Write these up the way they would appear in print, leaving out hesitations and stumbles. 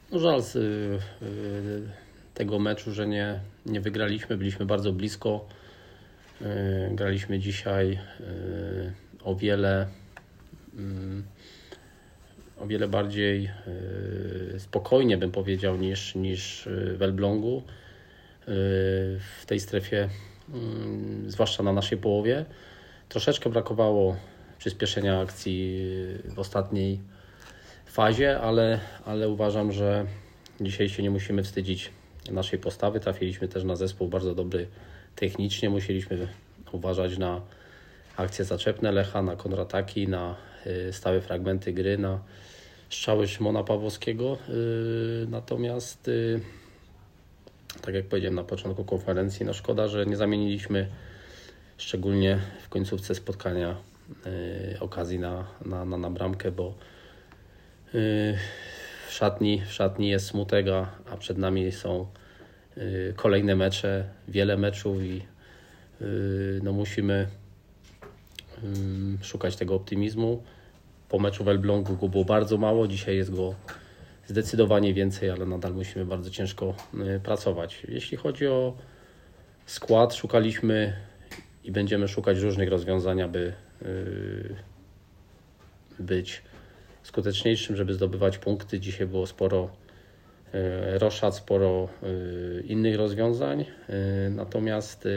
No żal tego meczu, że nie wygraliśmy. Byliśmy bardzo blisko. Graliśmy dzisiaj o wiele bardziej spokojnie, bym powiedział, niż w Elblągu. W tej strefie, zwłaszcza na naszej połowie, troszeczkę brakowało przyspieszenia akcji w ostatniej fazie, ale uważam, że dzisiaj się nie musimy wstydzić naszej postawy. Trafiliśmy też na zespół bardzo dobry technicznie. Musieliśmy uważać na akcje zaczepne Lecha, na kontrataki, na stałe fragmenty gry, na strzały Szymona Pawłowskiego. Natomiast tak jak powiedziałem na początku konferencji, no szkoda, że nie zamieniliśmy szczególnie w końcówce spotkania okazji na bramkę, bo w szatni jest smutek, a przed nami są kolejne mecze, wiele meczów i no musimy szukać tego optymizmu. Po meczu w Elblągu go było bardzo mało, dzisiaj jest go zdecydowanie więcej, ale nadal musimy bardzo ciężko pracować. Jeśli chodzi o skład, szukaliśmy i będziemy szukać różnych rozwiązań, aby być skuteczniejszym, żeby zdobywać punkty. Dzisiaj było sporo roszad, sporo innych rozwiązań, natomiast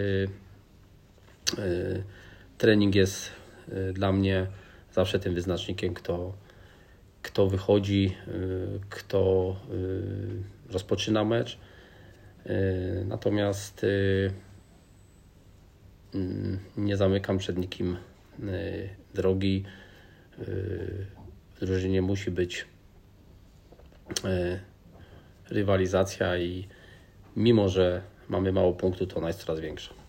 trening jest dla mnie zawsze tym wyznacznikiem, kto wychodzi, kto rozpoczyna mecz. Natomiast nie zamykam przed nikim drogi. W drużynie musi być rywalizacja i mimo, że mamy mało punktów, to ona jest coraz większa.